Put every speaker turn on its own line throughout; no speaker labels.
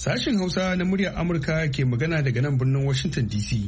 Sashen Hausa na muryar Amurka ke magana daga nan birnin Washington DC.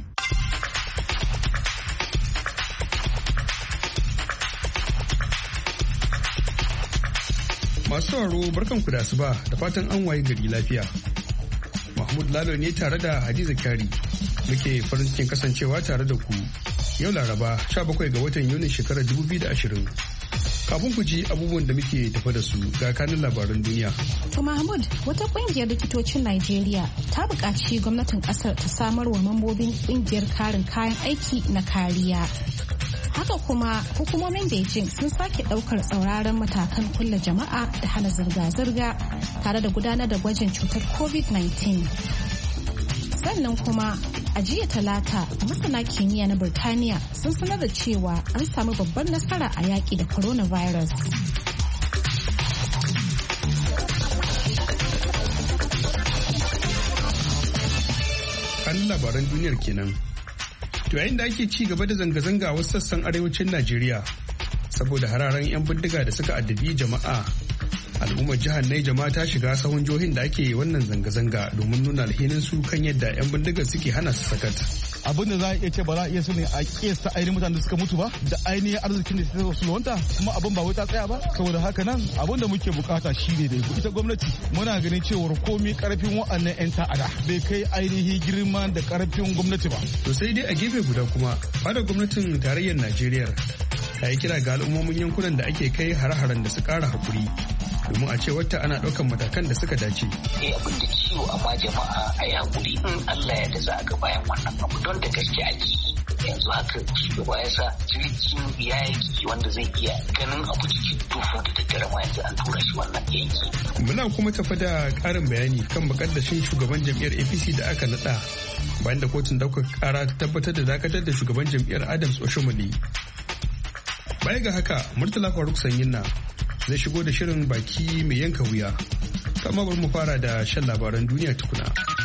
Masu sauraro barkanku da asuba da fatan an waye gari lafiya. Mahmud Lalo ne tare da Hadiza Kyari muke farin cikin kasancewa tare da ku yau Laraba 17 ga watan Yunin shekarar 2020. Kafin ku ji abubuwan da muke tafa da su ga kanin labaran duniya.
To Mahmud, wata kungiyar likitocin Najeriya ta buƙaci gwamnatin ƙasar ta samar wa mambobin kungiyar karin kayan aiki na kariya. Haka kuma hukumomin Beijing sun sake ɗaukar tsauraran matakan kulle jama'a da hana zirga-zirga tare da gudanar da gwajin cutar COVID-19. Sannan kuma a jiya Talata, masana kimiyya na Birtaniya sun sanar da cewa an samu babbar nasara a yaƙi da coronavirus.
Kan labaran duniyar kenan. To yayin da ake ci gaba da zanga-zanga a wasu sassan arewacin Najeriya saboda hararen 'yan bindiga da suka addabi jama'a, al'ummar jihar Niger ma ta shiga sahun jihohin da ake wannan zanga-zanga domin nuna alhinin su kan yadda 'yan bindigar suke hana su sakat.
Abin da za a iya ce ba za a iya sani a kiyasta ainihin mutanen da suka mutu ba da ainihin arzikin da suka sulwanta, kuma abin ba wai ta tsaya ba. Saboda haka nan abin da muke bukata shine da ita gwamnati muna ganin cewar komai karfin wa'annan 'yan ta'ada bai kai ainihin girma da karfin gwamnati ba.
To sai dai a gefe guda kuma fadar gwamnatin tarayyar Najeriya ta yi kira ga al'ummomin yankunan da ake kai hare-haren da su kara hakuri domin a ce wata ana ɗaukan matakan da suka dace.
Abin da ciwo amma jama'a a yi hakuri in Allah ya da za a ga bayan wannan abu don da gaske ake yanzu haka shugaba ya sa jirgin yaki wanda zai iya ganin abu cikin duhu da daddare ma yanzu an tura shi wannan yanki.
Muna kuma tafi da ƙarin bayani kan mukaddashin shugaban jam'iyyar APC da aka naɗa bayan da kotun ɗaukar ƙara ta tabbatar da dakatar da shugaban jam'iyyar Adams Oshomole. Baya ga haka Murtala Faruk Sanyinna zai shigo da shirin baki mai yanka wuya. Kama bari mu fara da shan labaran duniya tukuna.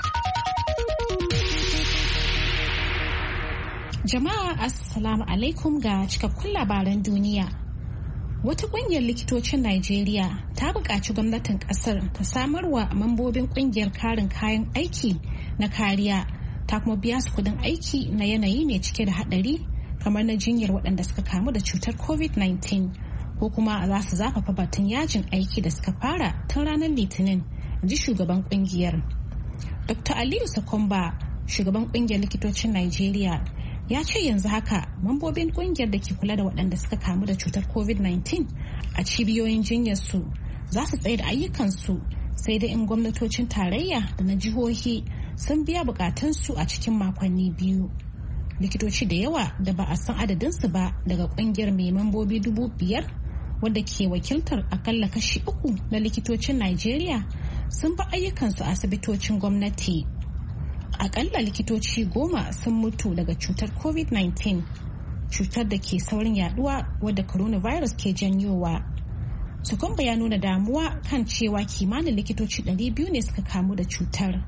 Jama'a assalamu alaikum ga cikakkun labaran duniya. Wata ƙungiyar likitocin Najeriya ta buƙaci gwamnatin ƙasar ta samarwa mambobin ƙungiyar karin kayan aiki na kariya ta kuma biya su kuɗin aiki na yanayi mai cike da haɗari kamar na jinyar waɗanda suka kamu da cutar COVID-19. Ko kuma za su zafafa batun yajin aiki da suka fara tun ranar Litinin, ji shugaban kungiyar. Dr. Aliyu Sakomba, shugaban kungiyar likitocin Najeriya, ya ce yanzu haka mambobin kungiyar da ke kula da waɗanda suka kamu da cutar COVID-19 a cibiyoyin jinyarsu za su tsaye da ayyukansu sai dai in gwamnatocin tarayya da na jihohi sun biya bukatunsu a cikin makonni biyu. Likitoci da yawa da ba a san adadinsu ba daga kungiyar mai mambobi 5,000 wadda ke wakiltar akalla kashi 3 na likitocin Najeriya sun ba ayyukansu a asibitocin gwamnati. Akalla likitoci 10 sun mutu daga cutar COVID-19, cutar da ke saurin yaduwa wadda coronavirus ke janyowa. Sukumba ya nuna damuwa kan cewa kimanin likitoci 200 ne suka kamu da cutar.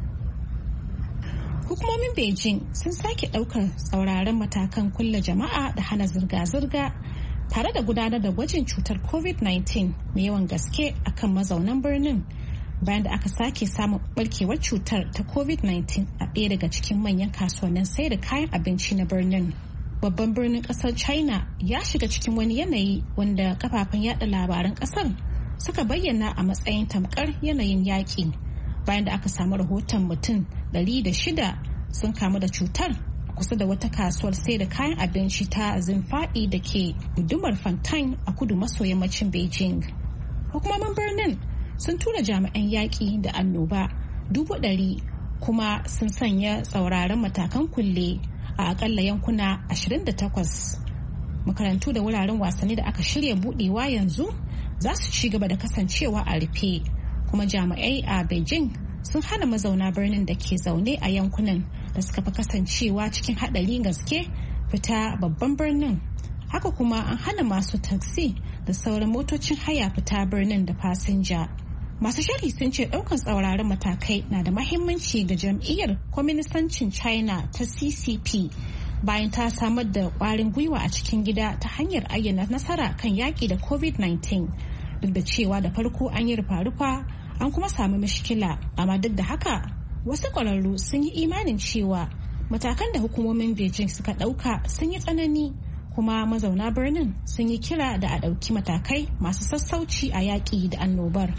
Hukumomin Beijing sun sake ɗaukar tsauraran matakan kulle jama'a da hana zirga-zirga tare da gudanar da gwajin cutar COVID-19 mai yawan gaske akan mazaunan birnin bayan da aka sake samun barkewar cutar ta COVID-19 a ɗaya daga cikin manyan kasuwannin sayar da kayan abinci na birnin. Babban birnin ƙasar China ya shiga cikin wani yanayi wanda kafafen yada labaran ƙasar suka bayyana a matsayin tamkar yanayin yaƙi bayan da aka samu rahoton mutum 106 sun kamu da cutar kusa da wata kasuwar sai da kayan abinci ta Zinfadi da ke gundumar Fantine a kudu maso yammacin Beijing. Hukumomin birnin sun tura jami'an yaƙi da annoba 100,000 kuma sun sanya tsauraran matakan kulle a akalla yankuna 28. Makarantu da wuraren wasanni da aka shirya budewa yanzu za su ci gaba da kasancewa a rufe, kuma jami'ai a Beijing sun hana mazauna birnin da ke zaune a yankunan da suka fi kasancewa cikin haɗari gaske fita babban birnin. Haka kuma an hana masu taksi da sauran motocin haya fita birnin da fasinja. Masu sharhi sun ce ɗaukar tsauraran matakai na da mahimmanci ga jam'iyyar kwaminisancin China ta CCP bayan ta samar da ƙwarin gwiwa a cikin gida ta hanyar ayyana nasara kan yaƙi da COVID-19 duk da cewa da farko an yi rufa-rufa an kuma sami mashkila, amma duk da haka wasu ƙwararru sun yi imanin cewa matakan da hukumomin Beijing suka ɗauka sun yi tsanani, kuma mazauna birnin sun yi kira da a ɗauki matakai masu sassauci a yaƙi da annobar.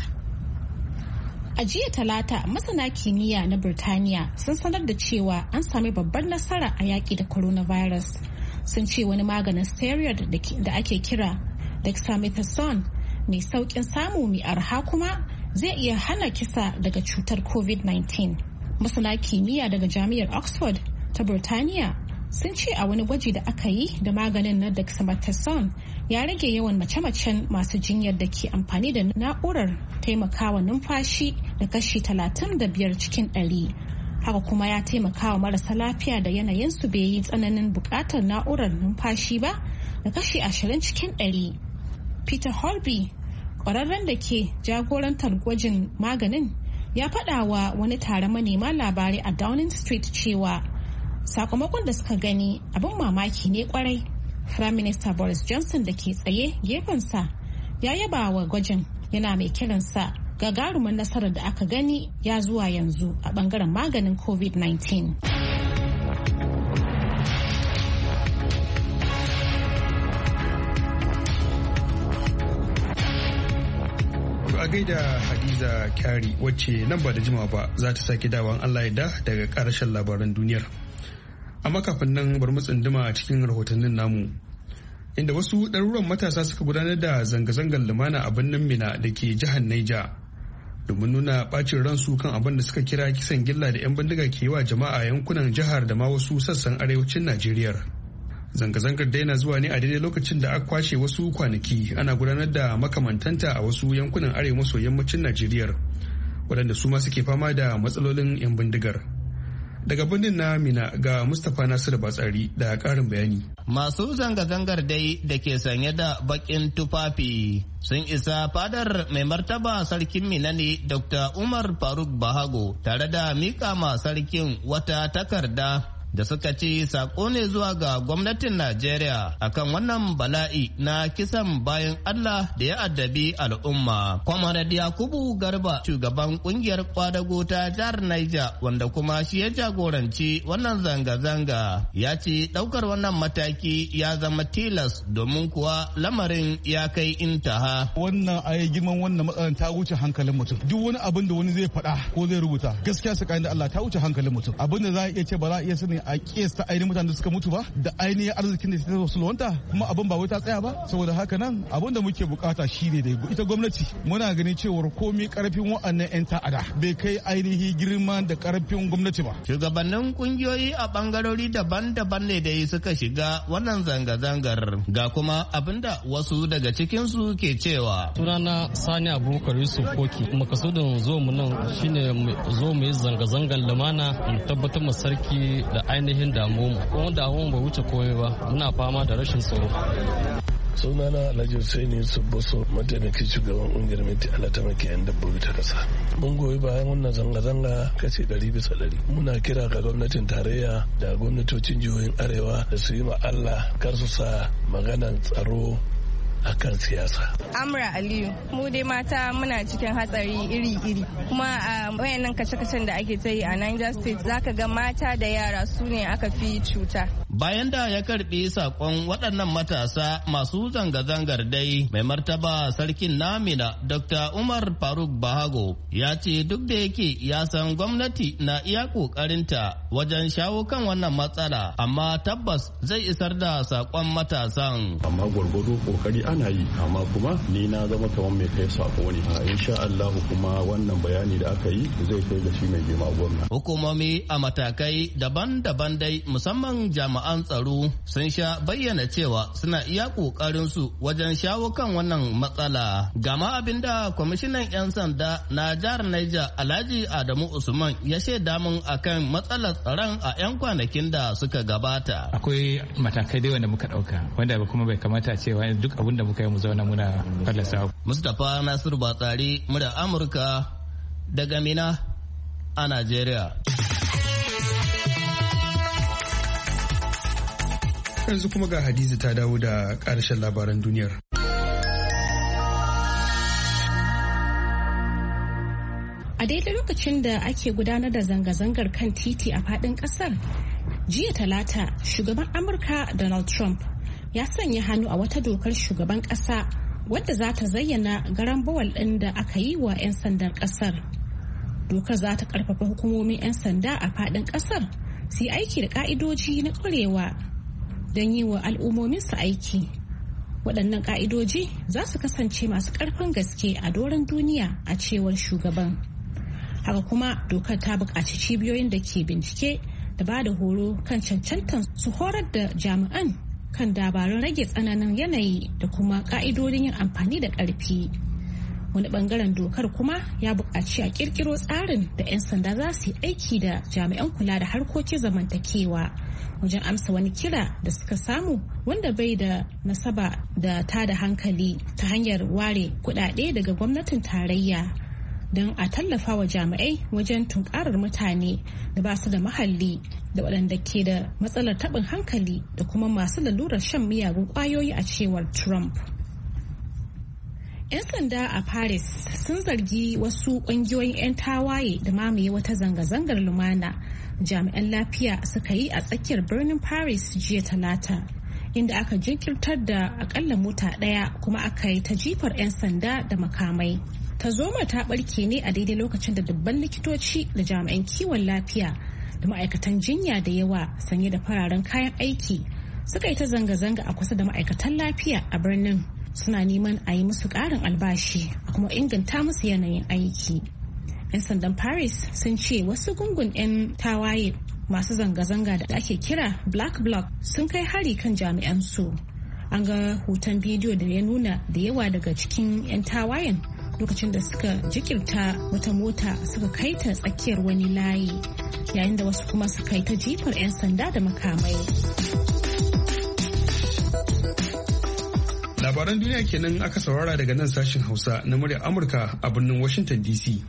A jiya Talata, masana kimiyya na Birtaniya sun sanar da cewa an sami babbar nasara a yaƙi da coronavirus. Sun ce wani maganin steroid da ake kira dexamethasone mai sauƙin samu mai arha kuma zai iya hana kisa daga cutar COVID-19. Masana kimiyya daga Jami'ar Oxford ta Birtaniya sun ce a wani gwaji da aka yi da maganin na dexamethasone ya rage yawan mace-macen masu jinyar da ke amfani da na'urar taimakawa numfashi da kashi 35 cikin 100. Haka kuma ya taimakawa marasa lafiya da yanayinsu bai yi tsananin bukatar na'urar numfashi ba da kashi 20 cikin 100. Peter Holby, ƙwararren da ke jagorantar gwajin maganin, ya faɗa wa wani taron manema labarai a Downing Street cewa sakamakon da suka gani abin mamaki ne kwarai. Prime Minister Boris Johnson da ke tsaye gefensa ya yaba wa gwajin, yana mai kiransa gagarumin nasarar da aka gani ya zuwa yanzu a bangaren maganin COVID-19.
A gaida Hadiza Kyari wacce nan ba da jima ba za ta sake dawan Allah ya da daga karashen labaran duniyar. Amma kafin nan bar mu tsunduma cikin rahotannin namu, inda wasu ɗaruran matasa suka gudanar da zanga-zangar lumana a birnin Mina da ke jihar Niger domin nuna ɓacin ransu kan abin da suka kira kisan gilla da 'yan bindiga ke wa jama'a yankunan jihar da ma wasu sassan arewacin Najeriya. Zanga-zangar daina zuwa ne a daidai lokacin da aka kwashe wasu kwanaki ana gudanar da makamantanta a wasu yankunan arewa maso yammacin Najeriya waɗanda su ma suke fama da matsalolin 'yan bindigar. Daga birnin na Mina ga Mustapha Nasiru Batsari da ƙarin bayani.
Masu zanga-zangar dai da ke sanye da baƙin tufafi sun isa fadar mai martaba sarkin Mina ne Dr. Umar Faruk Bahago tare da mika ma sarkin wata takarda da suka ce sako ne zuwa ga gwamnatin Najeriya akan wannan bala'i na kisan bayan Allah da ya addabi al'umma. Comrade Yakubu Garba, shugaban kungiyar kwadago ta jihar Niger wanda kuma shi ya jagoranci wannan zanga-zanga, ya ce daukar wannan mataki ya zama tilas domin kuwa lamarin ya kai intaha.
Wannan ayi girman wannan matsalar ta wuce hankalin mutum. Duk wani abin da wani zai faɗa ko zai rubuta gaskiya tsakanin da Allah ta wuce hankalin mutum. Abin da za a iya ce ba za a iya sani a kiyasta ainihin mutanen da suka mutu ba da ainihin arzikin da ta sulwanta, kuma abin ba wai ta tsaya ba. Saboda haka nan abin da muke bukata shine da ita gwamnati muna ganin cewar komai karfin wa'annan 'yan ta'ada bai kai ainihin girma da karfin gwamnati ba.
Shugabannin kungiyoyi a bangarori daban-daban ne da suka shiga wannan zanga-zangar, ga kuma abinda wasu daga cikinsu ke cewa.
Sunana Sani Abubakar Yusuf Koki, makasudin zo mu nan shine zo mu yi zanga-zangar lumana mu tabbatar mu sarki da ainihin damuwa, kuma damuwa ba wuce komai ba, muna fama da rashin tsaro.
Sunana Alhaji Hussaini Subboso, mataimakin shugaban kungiyar Miti Allah ta makiyayin dabbobi ta kasa. Mun goyi bayan wannan zanga-zanga kace 100%. Muna kira ga gwamnatin tarayya da gwamnatocin jihohin arewa da su yi ma Allah kar su sa maganan tsaro akan siyasa.
Amra Aliyu, mu dai mata muna cikin hatsari iri-iri, kuma a wayannan kashe-kashen da ake ta yi a Niger State zaka ga mata da yara su ne aka fi cuta.
Bayan da ya karbi sakon waɗannan matasa masu zanga-zangar dai, mai martaba sarkin Namina Dr. Umar Faruk Bahago ya ce duk da yake ya san gwamnati na iya ƙoƙarinta wajen shawo kan wannan matsala, amma tabbas zai isar da sakon matasan.
Amma gwargwado kokari ana yi, amma kuma ni na zama kamar mai kai sako ne. Insha Allah kuma wannan bayani da aka yi zai kai ga shi mai girma gwamna.
Hukumomi a matakai daban-daban dai musamman jami'an tsaro sun sha bayyana cewa suna iya kokarin su wajen shawo kan wannan matsala. Gama abinda kwamishinan 'yan sanda na jihar Niger Alhaji Adamu Usman ya shaida mun akan matsalar tsaron a 'yan kwanakin da suka gabata.
Akwai matakai dai wanda muka dauka wanda kuma bai kamata cewa duk abin da muka yi mu zauna muna fallasa.
Mustapha Nasiru Batsari, murar Amurka daga Mina a Najeriya.
Yanzu kuma ga Hadiza ta dawo da ƙarshen labaran duniyar.
daidai lokacin da ake gudanar da zanga-zangar kan titi a faɗin ƙasar, jiya Talata shugaban Amurka Donald Trump ya sanya hannu a wata dokar shugaban ƙasa wadda za ta zayyana garan bawal ɗin da aka yi wa 'yan sandan ƙasar. Dokar za ta ƙarfafa hukumomin 'yan sanda a faɗin ƙasar su yi aiki da ƙa'idoji na ƙwarewa don yi wa al'ummominsu aiki. Waɗannan ƙa'idoji za su kasance masu ƙarfin gaske a doron duniya a cewar shugaban. Haka kuma dokar ta buƙaci cibiyoyin da ke bincike da ba da horo kan cancantan su horar da jami'an kan dabarun rage tsananin yanayi da kuma ƙa'idodin yin amfani da ƙarfi. Wani ɓangaren dokar kuma ya buƙaci a ƙirƙiro tsarin da 'yan sanda za su yi aiki da jami'an kula da harkokin zamantakewa wajen amsa wani kira da suka samu wanda bai da nasaba da tada hankali ta hanyar ware kuɗaɗe daga gwamnatin tarayya don a tallafa wa jami'ai wajen tunkarar mutane da ba su da mahalli da waɗanda ke da matsalar taɓin hankali da kuma masu lalurar shan miyagun ƙwayoyi a cewar Trump. 'Yan sanda a Paris sun zargi wasu ƙungiyoyin 'yan tawaye da mamaye wata zanga-zangar lumana jami'an lafiya suka yi a tsakiyar birnin Paris jiya Talata, inda aka jinkirtar da akalla mota ɗaya kuma aka yi ta jifar 'yan sanda da makamai. Tarzoma ta ɓarke ne a daidai lokacin da dubban likitoci da jami'an kiwon lafiya da ma'aikatan jinya da yawa sanye da fararen kayan aiki suka yi ta zanga-zanga a kusa da ma'aikatan lafiya a birnin. Suna neman a yi musu ƙarin albashi a kuma inganta musu yanayin aiki. 'Yan sandan Paris sun ce wasu gungun 'yan tawaye masu zanga-zanga da ake kira Black Bloc sun kai hari kan jami'an su. An ga hoton bidiyo da ya nuna da yawa daga cikin 'yan tawayen lokacin da suka jikirta wata mota suka kai ta tsakiyar wani layi, yayin da wasu kuma suka yi ta jifar 'yan sanda da makamai.
Labaran duniya kenan aka saurara daga nan sashen Hausa na muryar Amurka a birnin Washington DC.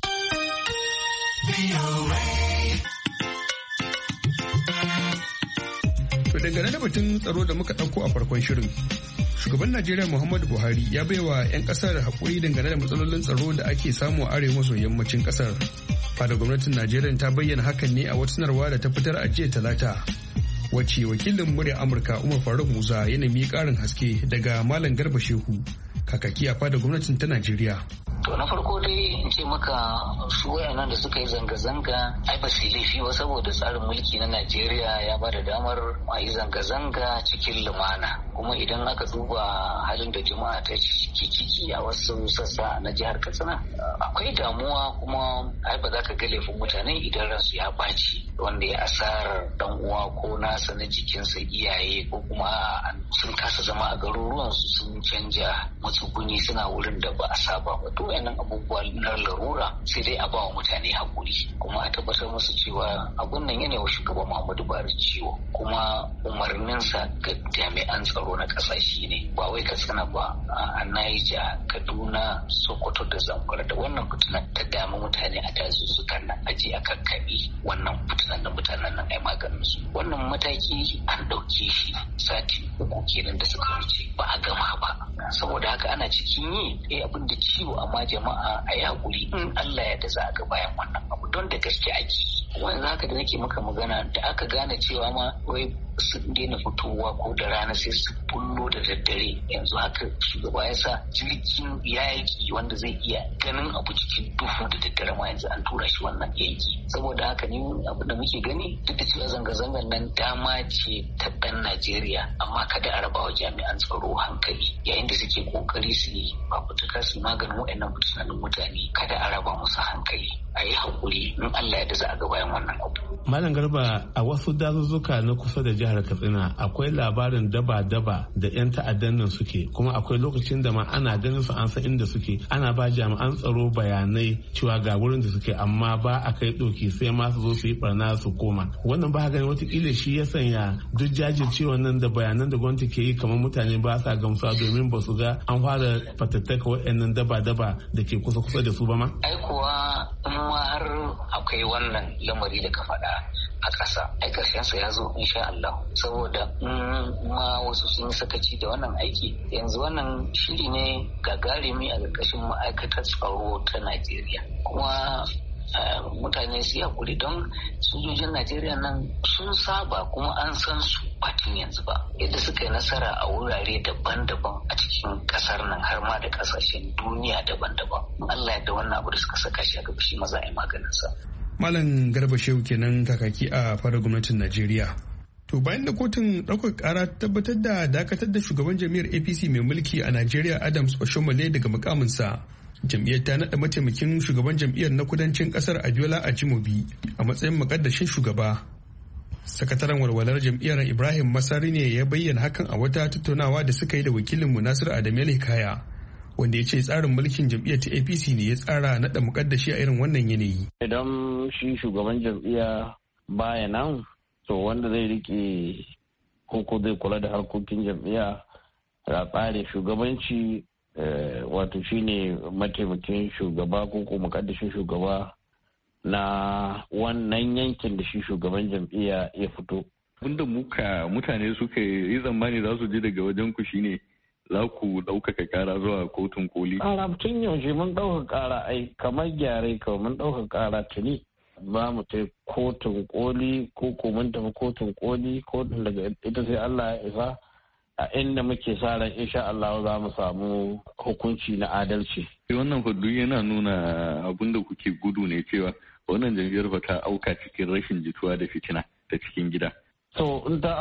To dangane da batun tsaro da muka ɗauko a farkon shirin, shugaban Najeriya Muhammadu Buhari ya baiwa 'yan ƙasar haƙuri dangane da matsalolin tsaro da ake samu a arewa maso yammacin ƙasar. Fada gwamnatin Najeriya ta bayyana hakan ne a wata sanarwa da ta fitar a jiya Talata, wacce wakilin murya Amurka Umar Faruk Musa ya nemi ƙarin haske daga Malam Garba Shehu, kakaki a fada gwamnatin ta Najeriya.
To na farko dai in ce maka su wayannan da suka yi zanga-zanga ai ba su yi laifi ba, saboda tsarin mulki na Najeriya ya ba da damar a yi zanga-zanga cikin lumana. Kuma idan aka duba halin da jama'a ta ke ciki a wasu sassa na jihar Katsina, akwai damuwa, kuma ai ba za ka ga laifin mutane idan ransu ya ɓaci, wanda ya asarar dan uwa ko nasa na jikinsa, iyaye, ko kuma sun kasa zama a garuruwansu, sun canja matsuguni, suna wurin da ba a saba ba. To wayannan abubuwa na larura sai dai a ba wa mutane hakuri, kuma a tabbatar musu cewa abun nan yana wa shugaban Muhammadu Buhari ciwo, kuma umarninsa ga jami'an tsaro na ƙasashe ne, ba wai Katsina ba, a Niger, Kaduna, Sokoto da Zamfara da wannan fitinan ta dama mutane a dazuzzukan nan, aje a kakkaɓe wannan fitinan da mutanen nan ai maganin su. Wannan mataki an ɗauke shi sati 3 kenan da suka wuce, ba a gama ba. Saboda haka ana cikin yi abin da ciwo, amma jama'a a yi hakuri, in Allah ya da za a ga bayan wannan abu, don da gaske ake. Wanda haka da nake maka magana, da aka gane cewa ma wai sun daina fitowa ko da rana sai su bullo da daddare, yanzu haka shugaba ya sa jirgin yaƙi wanda zai iya ganin abu cikin duhu da daddare ma yanzu an tura shi wannan yanki. Saboda haka ni abu da muke gani, duk da cewa zanga-zangar nan dama ce ta ɗan Najeriya, amma kada a raba wa jami'an tsaro hankali yayin da suke kokari su yi fafutuka su maganin waɗannan fitinanin mutane, kada a raba musu hankali, a yi haƙuri, in Allah ya da za a ga bayan wannan abu.
Malam Garba, a wasu dazuzzuka na kusa da jihar Katsina akwai labarin daba-daba da 'yan ta'addan nan suke, kuma akwai lokacin da ma ana ganin su an san inda suke, ana ba jami'an tsaro bayanai cewa ga wurin da suke, amma ba a kai ɗauki sai ma su zo su yi barna su koma. Wannan ba gani watakila shi ya sanya duk jajircewa nan da bayanan da gwamnati ke yi kamar mutane ba sa gamsuwa, domin ba su ga an fara fatattaka waɗannan daba-daba da ke kusa-kusa da su ba ma?
Ai kuwa in ma har akwai wannan lamari da ka faɗa a ƙasa, ai ƙarshensa ya zo insha Allah, saboda ma wasu sun yi sakaci da wannan aiki. Yanzu wannan shiri ne gagarumi a ƙarƙashin ma'aikatar tsaro ta Najeriya, kuma mutane su hakuri don sojojin Najeriya nan sun saba kuma an san su bakin yanzu ba yadda suka yi nasara a wurare daban-daban a cikin kasar nan har ma da kasashen duniya daban-daban. Allah ya da wannan abu da suka saka shi a gaba shi maza a yi maganin sa.
Malam Garba Shehu kenan kakaki a fara gwamnatin Najeriya. To bayan da kotun ɗaukar ƙara tabbatar da dakatar da shugaban jam'iyyar APC mai mulki a Najeriya Adams Oshomole daga mukaminsa, jam'iyyar ta naɗa mataimakin shugaban jam'iyyar na kudancin ƙasar Abiola Ajimobi a matsayin muƙaddashin shugaba. Sakataren walwalar jam'iyyar Ibrahim Masari ne ya bayyana hakan a wata tattaunawa da suka yi da wakilin Nasiru Adamu Hikaya, wanda ya ce tsarin mulkin jam'iyyar ta APC ne ya tsara naɗa muƙaddashi a irin wannan yanayi.
Idan shi shugaban jam'iyya baya nan, to wanda zai rike ko zai kula da harkokin jam'iyya a tsare shugabanci wato shine mataimakin shugaba ko mukaddashin shugaba na wannan yankin da shi shugaban jam'iyya ya fito.
Abinda mutane suka yi zamani za su ji daga wajen ku shine za ku ɗaukaka ƙara zuwa kotun koli.
Tun yaushe mun ɗaukaka ƙara ai kamar gyare kawai mun ɗaukaka ƙara tuni. Ba mu ta kotun koli ko mun tafi kotun koli kotun daga ita sai Allah ya isa a inda muke sa ran insha Allah za mu samu hukunci na adalci.
Wannan hudu yana nuna abin da kuke gudu ne cewa wannan jam'iyyar ba ta auka cikin rashin jituwa da fitina ta cikin gida.
To in ta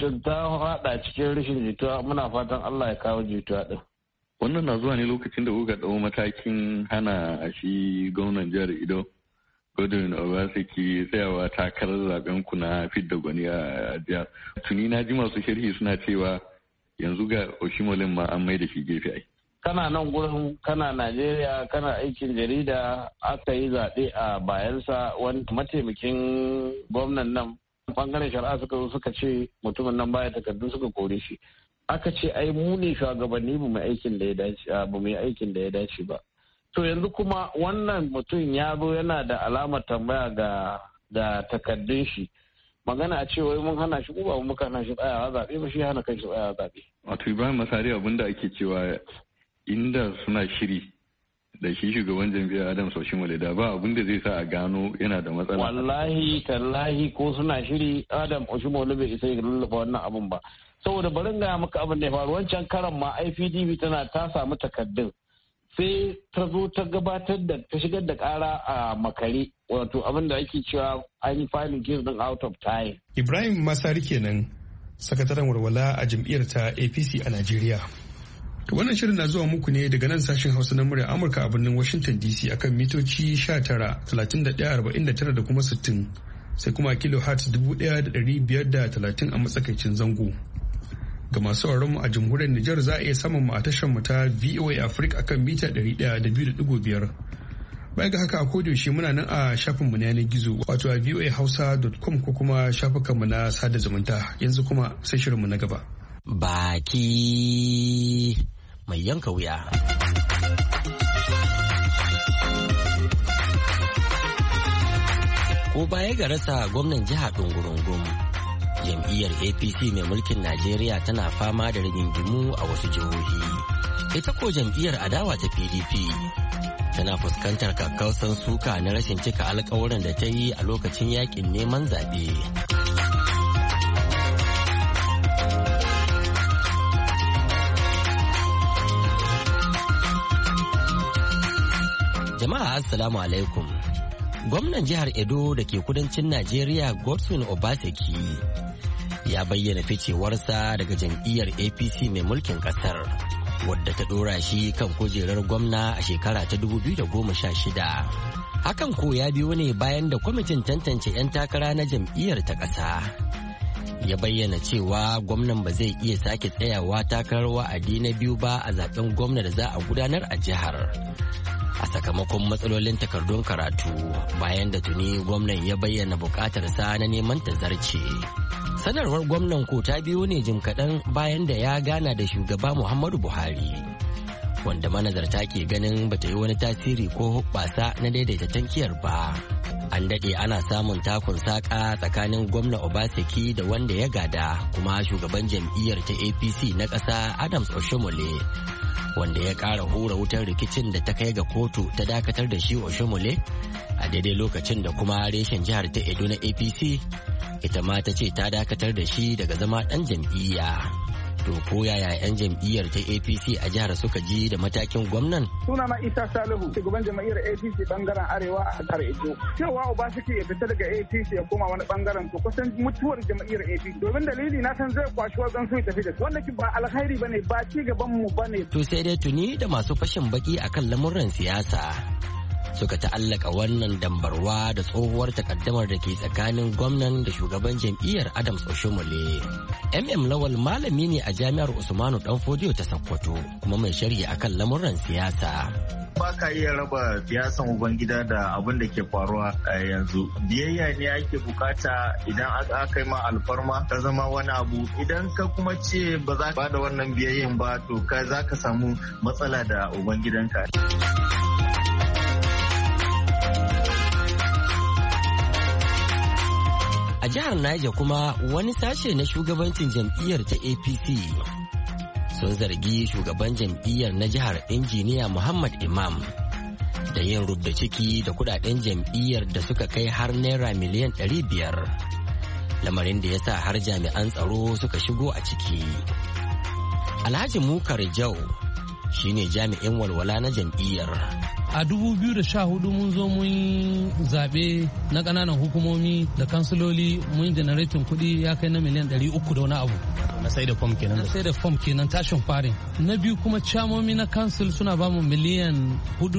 hada cikin rashin jituwa muna fatan Allah ya kawo jituwa din.
Wannan na zuwa ne lokacin da kuka ɗau matakin hana shi gwamnan jihar Edo Godwin Obaseki tsayawa takarar zaben ku na fidda gwani a jihar. Tuni na ji masu sharhi suna cewa yanzu ga Oshimolin ma an mai da shi gefe ai.
Kana nan gurin kana Najeriya kana aikin jarida aka yi zaɓe a bayansa wani mataimakin gwamnan nan bangaren shari'a suka zo suka ce mutumin nan baya takardu suka kore shi. Aka ce ai mu ne shugabanni ba mu aikin da ya dace ba mu yi aikin da ya dace ba. To yanzu kuma wannan mutum ya zo yana da alamar tambaya ga takardun shi. Magana a cewa mun hana shi ko ba muka hana shi tsayawa zaɓe ba shi hana kanshi tsayawa zaɓe.
Wato Ibrahim Masari abin da ake cewa inda suna shiri da shi shugaban jam'iyyar Adams Oshimole da ba abin da zai sa a gano yana da matsala.
Wallahi tallahi ko suna shiri Adam Oshimole bai isa ya lullaba wannan abin ba. Saboda barin gaya maka abin da ya faru wancan karan ma IPDB ta samu takardun. Sai ta zo ta gabatar da ta shigar da kara a makare wato abin da ake cewa an yi filing case din out of time.
Ibrahim Masari kenan sakataren walwala a jam'iyyar ta APC a Najeriya. To wannan shirin na zuwa muku ne daga nan sashen Hausa na murya Amurka a birnin Washington DC akan mitoci 19, 31, 49 da kuma 60 sai kuma kilohertz 1530 a matsakaicin zango. Ga masu sauraron mu a jamhuriyar Nijar za a iya samun mu a tashar mu ta VOA Africa akan mita 102.5. Baya ga haka a kodayaushe muna nan a shafin mu na yanar gizo wato a voahausa.com ko kuma shafukan mu na sada zumunta. Yanzu kuma sai shirin mu na gaba.
Baki mai yanka wuya. Ko baya ga rasa gwamnan jiha Dungurungun, jam'iyyar APC mai mulkin Najeriya tana fama da rigingimu a wasu jihohi. Ita ko jam'iyyar adawa ta PDP tana fuskantar kakkausan suka na rashin cika alkawuran da ta yi a lokacin yakin neman zaɓe. Jama'a assalamu alaikum. Gwamnan jihar Edo da ke kudancin Najeriya Godwin Obaseki ya bayyana ficewarsa daga jam'iyyar APC mai mulkin kasar wadda ta dora shi kan kujerar gwamna a shekara ta 2016. Hakan ko ya biyo ne bayan da kwamitin tantance 'yan takara na jam'iyyar ta ƙasa ya bayyana cewa gwamnan ba zai iya sake tsayawa takarar wa'adi na biyu ba a zaben gwamna da za a gudanar a jihar. A sakamakon matsalolin takardun karatu bayan da tuni gwamnan ya bayyana bukatarsa na neman tazarce. Sanarwar gwamnan ko ta biyo ne jim kaɗan bayan da ya gana da shugaba Muhammadu Buhari, wanda manazarta ke ganin bata yi wani tasiri ko hoɓɓasa na daidaita tankiyar ba. An daɗe ana samun takun saƙa tsakanin gwamna Obaseki da wanda ya gada kuma shugaban jam'iyyar ta APC na ƙasa Adams Oshimole wanda ya ƙara hura wutar rikicin da ta kai ga kotu ta dakatar da shi Oshomole a daidai lokacin da kuma reshen jihar ta Edo na APC ita ma ta ce ta dakatar da shi daga zama ɗan jam'iyya. To ko yaya 'yan jam'iyyar ta APC a jihar suka ji da matakin gwamnan?
Sunana Isa Salihu, shugaban jam'iyyar APC bangaren Arewa a jihar Edo. Cewa Obaseki ya fita daga APC ya koma wani bangaren to kusan mutuwar jam'iyyar APC. Domin dalili na san zai kwashi wajen su ya tafi da su. Wanda ba alkhairi bane ba ci gaban mu bane.
To sai dai tuni da masu fashin baki akan lamuran siyasa suka ta'allaka wannan dambarwa da tsohuwar takaddamar da ke tsakanin gwamnan da shugaban jam'iyyar Adams Oshomole. Lawal malami ne a jami'ar Usmanu Danfodiyo ta Sokoto kuma mai sharhi akan lamuran siyasa.
Ba ka iya raba siyasan Ubangida da abin da ke faruwa a yanzu. Biyayya ne ake bukata idan aka yi ma alfarma ta zama wani abu. Idan ka kuma ce ba za ka bada wannan biyayyan ba to ka za ka samu matsala da Ubangidanka.
A jihar Niger kuma wani sashe na shugabancin jam'iyyar ta APC sun zargi shugaban jam'iyyar na jihar injiniya Muhammad Imam da yin rubda ciki da kudaden jam'iyyar da suka kai har naira miliyan 500, lamarin da ya sa har jami'an tsaro suka shigo a ciki. Alhaji Mukar Jau shine jami'in walwala na jam'iyyar.
A 2014 mun zo mun zaɓe na ƙananan hukumomi da kansiloli mun generatin kuɗi ya kai na miliyan 300 da wani abu.
Na sai da fom kenan.
Na sai da fom kenan tashin farin. Na biyu kuma camomi na kansil suna ba mu miliyan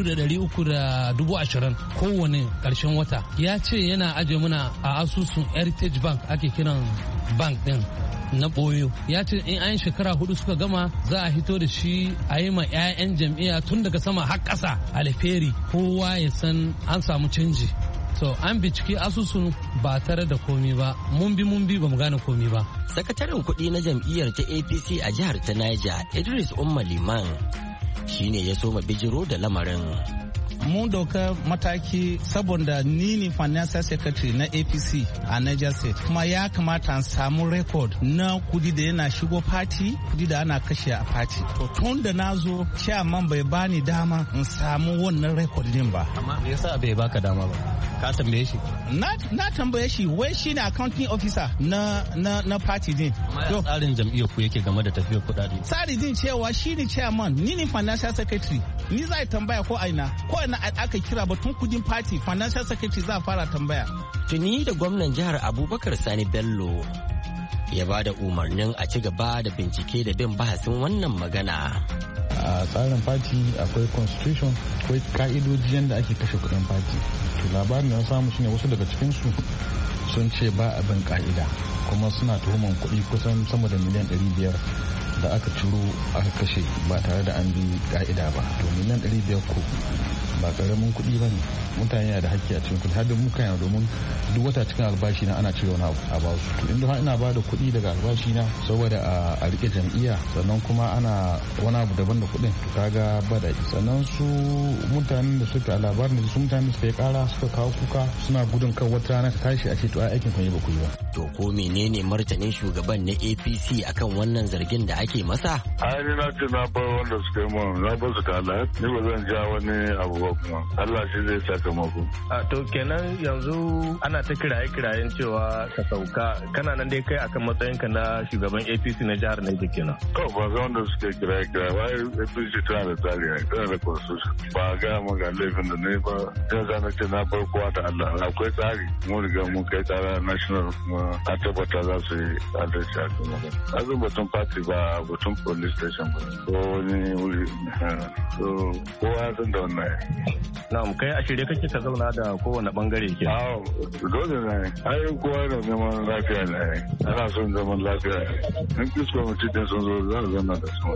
4,320,000 kowane ƙarshen wata. Ya ce yana aje muna a asusun Heritage Bank ake kiran bank ɗin. Na boyo ya ce in an shekara 4 suka gama za a hito da shi a yi ma 'ya'yan jam'iyya tun daga sama har ƙasa alheri kowa ya san an samu canji. So an binciki asusun ba tare da komi ba mun bi ba mu gane komi ba.
Sakataren kuɗi na jam'iyyar ta APC a jihar ta Niger Idris Umma Liman shine ya soma bijiro da lamarin.
Mun dauka mataki saboda ni ne financial secretary na APC a Niger State kuma ya kamata an samu record na kudi da yana shigo party kudi da ana kashe a party. To tun da na zo chairman bai bani dama in samu wannan record din ba.
Amma me yasa bai baka dama ba? Ka tambaye shi?
Na tambaye shi wai shi ne accounting officer na party din.
Amma tsarin jam'iyyar ku yake game da tafiyar kudade.
Tsari din cewa shi ne chairman ni ne financial secretary ni za tambaya ko aina ko aka kira batun kudin party financial secretary za a fara tambaya.
Tuni da gwamnan jihar Abubakar Sani Bello ya ba da umarnin a ci gaba da bincike da bin bahasin wannan magana.
A tsarin party akwai constitution akwai ka'idoji yadda ake kashe kudin party. To labarin da na samu shine wasu daga cikinsu sun ce ba abin ka'ida kuma suna tuhuman kuɗi kusan sama da miliyan 500 da aka ciro aka kashe ba tare da an bi ka'ida ba. To miliyan 500 ko ba karamin kuɗi ba ne, mutane da hakki a cikin kuɗi har da muka yana domin duk wata cikin albashi na ana cire wani abu a ba su. To inda har ina ba da kuɗi daga albashi na saboda a rike jam'iyya sannan kuma ana wani abu daban da kuɗin to kaga ba da sannan su mutanen da suka labarin da su mutanen da suka yi kara suka kawo kuka suna gudun kan wata rana ta tashi a ce to ai aikin kun yi ba ku yi ba.
To ko menene martanin shugaban na APC akan wannan zargin da ake masa?
Ai ni na ce na bar wanda suka yi mun na bar su da Allah ni ba zan ja wani abu ba kuma Allah shi zai sakamako.
To kenan yanzu ana ta kirayen cewa ka sauka kana nan dai kai akan matsayinka na shugaban APC na jihar Niger kenan.
To ba ga wanda suke kiraye wai APC tana da tsari tana da constitution ba ga mu ga laifin da ne ba sai za na ce na bar kowa da Allah akwai tsari mun riga mun kai tsara national a tabbata za su yi adalci a kan magana. Azun batun party ba batun police station ba ko wani wuri so kowa san da wannan.
Na'am kai a shirye kake ka zauna da kowane bangare ke.
Dole ne ai kowa da zaman lafiya ne ana son zaman lafiya in kisko mutum din sun zo za a zama da su.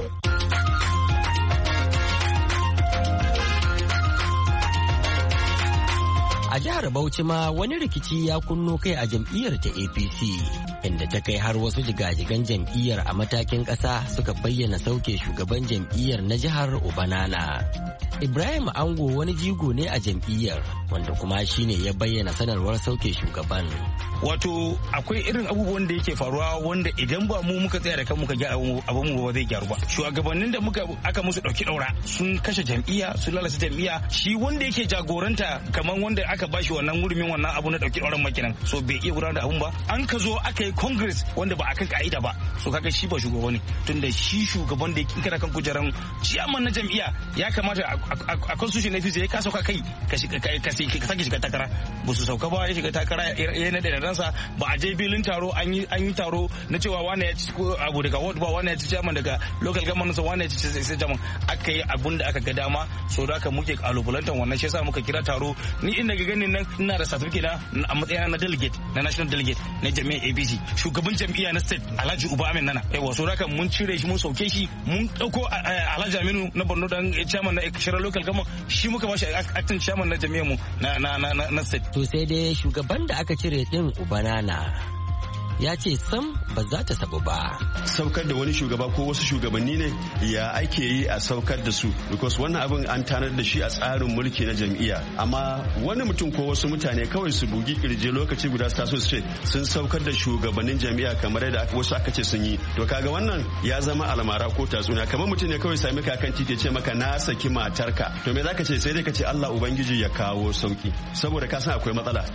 A jihar Bauchi ma wani rikici ya kunno kai a jam'iyyar ta APC inda ta kai har wasu jigajigan jam'iyyar a matakin ƙasa suka bayyana sauke shugaban jam'iyyar na jihar Obanana. Ibrahim Ango wani jigo ne a jam'iyyar wanda kuma shine ya bayyana sanarwar sauke shugaban.
Wato akwai irin abubuwan da yake faruwa wanda idan ba mu muka tsaya da kan muka gyara abin mu ba zai gyaru ba. Shugabannin da aka musu dauki daura sun kashe jam'iyya, sun lalata jam'iyya. Shi wanda yake jagoranta kamar wanda aka bashi wannan hurumin wannan abu na dauki dauran makinan, so bai iya gudanar da abun ba. An ka zo aka yi congress wanda ba akan ka'ida ba, so kaga shi ba shugaba ne, tunda shi shugaban da yake kana kan kujeran ciyaman na jam'iyya ya kamata a constitution na FCC ya ka sauka kai ka sake shiga takara. Ba su sauka ba, ya shiga takara ya nade da ransa, ba a je filin taro an yi taro na cewa wani ya ci abu daga ward ba, wani ya ci chairman daga local government, wani ya ci sai chairman. Aka yi abun da aka ga dama, so da aka muke kalubalantar wannan, shi yasa muka kira taro. Ni inda ga ganin nan ina da certificate a matsayin na delegate na national delegate na jami'ar APC, shugaban jam'iyya na state Alhaji Uba Amin Nana. Yawa, so da aka mun cire shi mun sauke shi, mun dauko Alhaji Aminu na Borno dan chairman na Ekishira local government, shi muka bashi acting chairman na jami'ar mu na state.
To sai dai shugaban da aka cire din Ubanana ya ce sam ba za ta sabu ba.
Saukar da wani shugaba ko wasu shugabanni ne ya ake yi a saukar da su, because wannan abin an tanar da shi a tsarin mulki na jam'iyya, amma wani mutum ko wasu mutane kawai su bugi kirje lokaci guda su taso su ce sun saukar da shugabannin jam'iyya kamar yadda wasu aka ce sun yi. To kaga wannan ya zama almara ko tatsuniya, kamar mutum ne kawai sami ka kan titi ce maka na saki matarka, to me zaka ce? Sai dai ka ce Allah ubangiji ya kawo sauki, saboda ka san akwai matsala.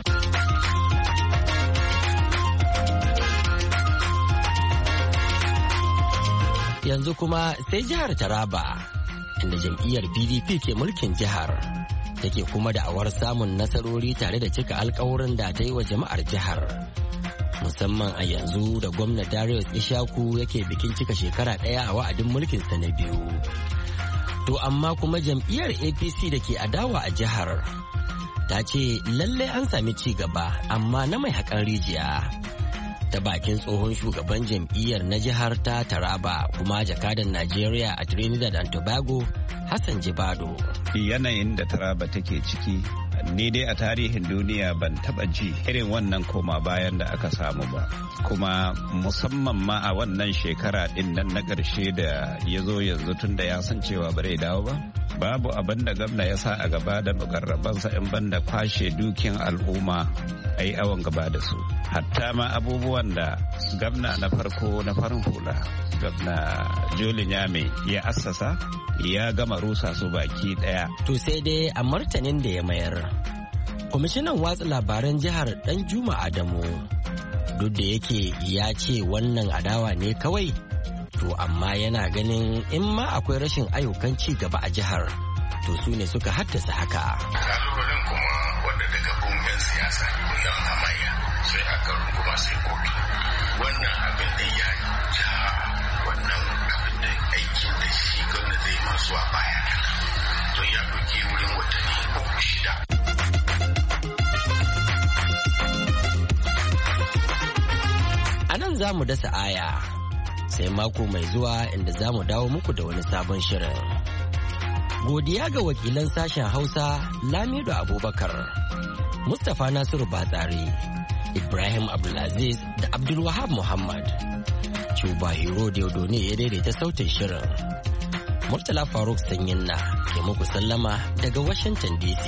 Yanzu kuma sai jihar Taraba, inda jam'iyyar PDP ke mulkin jihar, take kuma da awar samun nasarori tare da cika alkawuran da ta yi wa jama'ar jihar. Musamman a yanzu da gwamna Darius Ishaku yake bikin cika shekara ɗaya a wa'adin mulkinsa na biyu. To amma kuma jam'iyyar APC da ke adawa a jihar ta ce lallai an sami ci gaba, amma na mai haƙan rijiya. Ta bakin tsohon shugaban jam'iyyar na jihar ta Taraba kuma jakadan Najeriya a Trinidad and Tobago, Hassan Jibado.
Yanayin da Taraba take ciki, ni dai a tarihin duniya ban taba ji irin wannan koma bayan da aka samu ba, kuma musamman ma a wannan shekara din nan na ƙarshe da ya zo yanzu, tun da ya san cewa ba zai dawo ba. Babu abin da gwamna ya sa a gaba da mukarrabansa in banda kwashe dukiyan al'umma a yi awon gaba da su. Hatta ma abubuwan da gwamna na farko na farin hula, gwamna Joli Nyame ya assasa, ya gama rusa su baki daya.
To sai dai a martanin da ya mayar, kwamishinan watsa labaran jihar Danjuma Adamu, duk da yake ya ce wannan adawa ne kawai, to amma yana ganin in ma akwai rashin ayyukan ci gaba a jihar, to su ne suka haddasa haka.
Kalubalen kuma wanda daga ɓangaren siyasa kullum hamayya sai aka runguma sai kotu. Wannan abin da ya ja wannan abin da aikin da shi gwamna zai masu a baya don ya ɗauki wurin watanni 6.
A nan za mu dasa aya, sai mako mai zuwa inda za mu dawo muku da wani sabon shirin. Godiya ga wakilan sashen Hausa Lamido Abubakar, Mustapha Nasiru Batsari, Ibrahim Abdulaziz da Abdulwahab Muhammad. Cuba Hero Deodone ya daidaita sautin shirin. Murtala Faruk Sanyinna ke muku sallama daga Washington DC.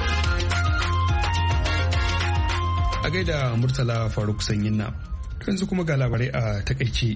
A gaida Murtala Faruk Sanyinna. Yanzu kuma ga labarai a takaice.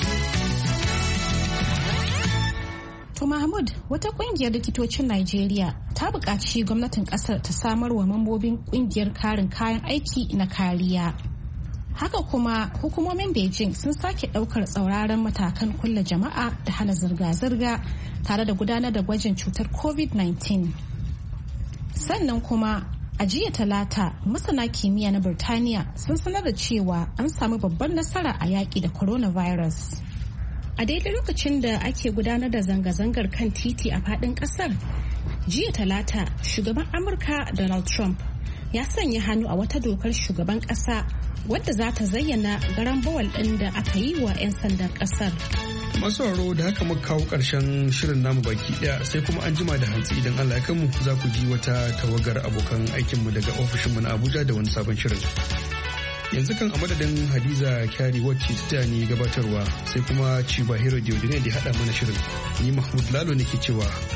To Mahmud, wata kungiyar likitocin Najeriya ta buƙaci gwamnatin ƙasar ta samar wa mambobin kungiyar karin kayan aiki na kariya. Haka kuma hukumomin Beijing sun sake ɗaukar tsauraran matakan kulle jama'a da hana zirga-zirga tare da gudanar da gwajin cutar COVID-19. Sannan kuma a jiya Talata, masana kimiyya na Birtaniya sun sanar da cewa an samu babbar nasara a yaƙi da coronavirus. A daidai lokacin da ake gudanar da zanga-zangar kan titi a faɗin ƙasar, jiya Talata, shugaban Amurka Donald Trump ya sanya hannu a wata dokar shugaban ƙasa wadda za ta zayyana garan bawal ɗin da aka yi wa 'yan sandan ƙasar.
Masu sauraro da haka muka kawo ƙarshen shirin namu baki ɗaya, sai kuma an jima da hantsi idan Allah ya kanmu za ku ji wata tawagar abokan aikinmu daga ofishinmu na Abuja da wani sabon shirin. yanzu kan a madadin Hadiza Kyari wacce ta ni gabatarwa sai kuma Chibahiro Diodine da haɗa mana shirin. Ni Mahmud Lalo nake cewa